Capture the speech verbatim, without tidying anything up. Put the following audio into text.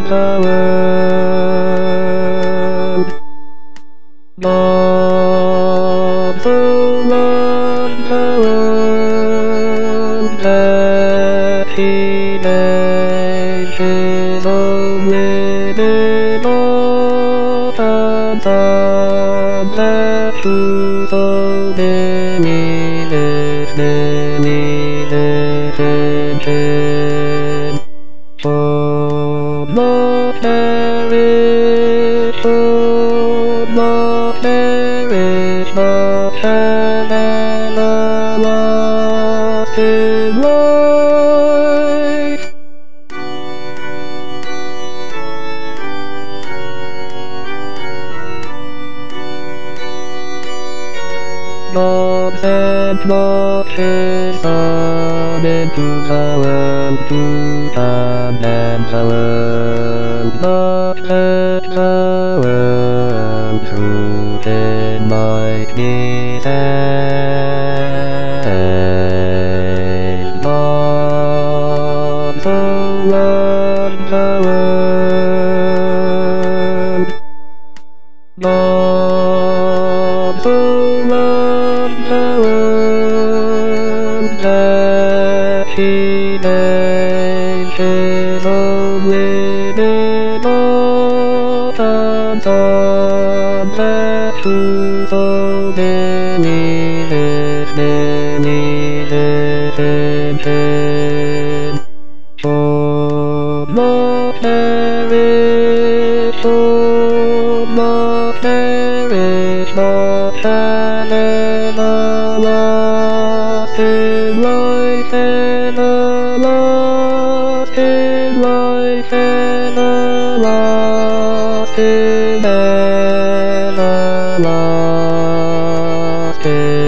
the world. Lord, who loved the world, that he gave his only begotten Son, that whoso believeth in him should not perish, should not perish, but have everlasting life. God sent not his Son into the world to condemn the world, but that the world through him might be saved. God so loved the world. God so loved the world, that he gave his only begotten Son, that whoso believeth, believeth in him should not perish, should not perish, but have everlasting life, everlasting life, everlasting, everlasting.